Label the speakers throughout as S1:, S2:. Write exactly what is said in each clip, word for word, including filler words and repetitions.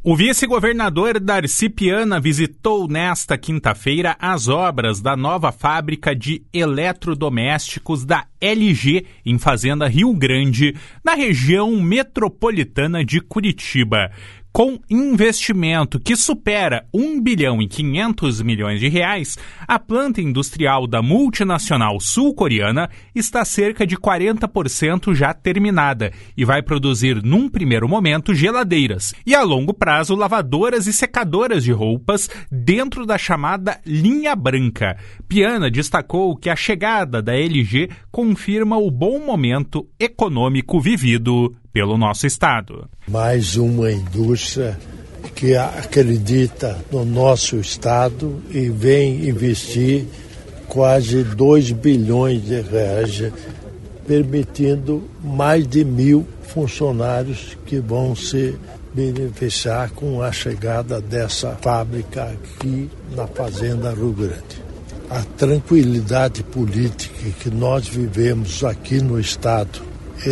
S1: O vice-governador Darcy Piana visitou nesta quinta-feira as obras da nova fábrica de eletrodomésticos da L G em Fazenda Rio Grande, na região metropolitana de Curitiba. Com investimento que supera um bilhão e quinhentos milhões de reais, a planta industrial da multinacional sul-coreana está cerca de quarenta por cento já terminada e vai produzir, num primeiro momento, geladeiras e, a longo prazo, lavadoras e secadoras de roupas dentro da chamada linha branca. Piana destacou que a chegada da L G confirma o bom momento econômico vivido pelo nosso estado.
S2: Mais uma indústria que acredita no nosso estado e vem investir quase dois bilhões de reais, permitindo mais de mil funcionários que vão se beneficiar com a chegada dessa fábrica aqui na Fazenda Rio Grande. A tranquilidade política que nós vivemos aqui no estado,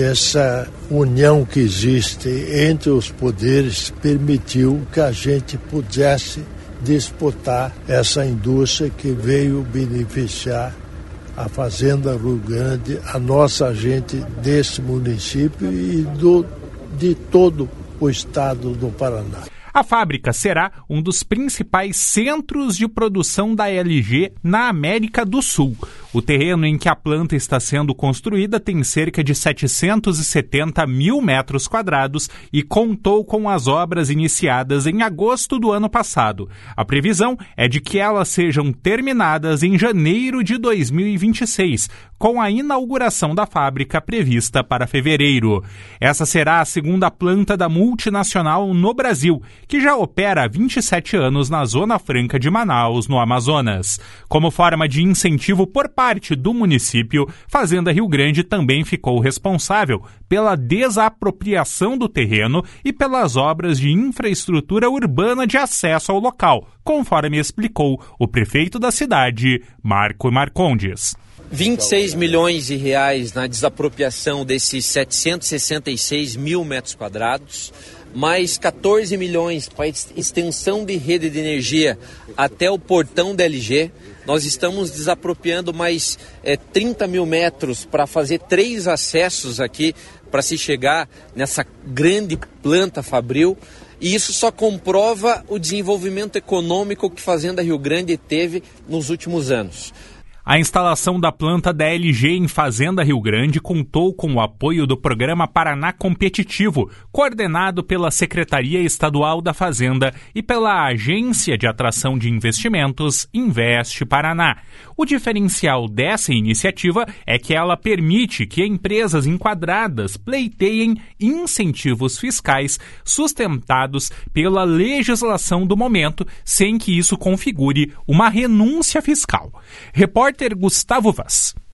S2: essa união que existe entre os poderes permitiu que a gente pudesse disputar essa indústria que veio beneficiar a Fazenda Rio Grande, a nossa gente desse município e do, de todo o estado do Paraná.
S1: A fábrica será um dos principais centros de produção da L G na América do Sul. O terreno em que a planta está sendo construída tem cerca de setecentos e setenta mil metros quadrados e contou com as obras iniciadas em agosto do ano passado. A previsão é de que elas sejam terminadas em janeiro de dois mil e vinte e seis, com a inauguração da fábrica prevista para fevereiro. Essa será a segunda planta da multinacional no Brasil, que já opera há vinte e sete anos na Zona Franca de Manaus, no Amazonas. Como forma de incentivo por parte do município, Fazenda Rio Grande também ficou responsável pela desapropriação do terreno e pelas obras de infraestrutura urbana de acesso ao local, conforme explicou o prefeito da cidade, Marco Marcondes.
S3: vinte e seis milhões de reais na desapropriação desses setecentos e sessenta e seis mil metros quadrados, mais quatorze milhões para extensão de rede de energia até o portão da L G. Nós estamos desapropriando mais é, trinta mil metros para fazer três acessos aqui para se chegar nessa grande planta fabril. E isso só comprova o desenvolvimento econômico que Fazenda Rio Grande teve nos últimos anos.
S1: A instalação da planta da L G em Fazenda Rio Grande contou com o apoio do Programa Paraná Competitivo, coordenado pela Secretaria Estadual da Fazenda e pela Agência de Atração de Investimentos Investe Paraná. O diferencial dessa iniciativa é que ela permite que empresas enquadradas pleiteiem incentivos fiscais sustentados pela legislação do momento, sem que isso configure uma renúncia fiscal. Repórter Gustavo Vaz.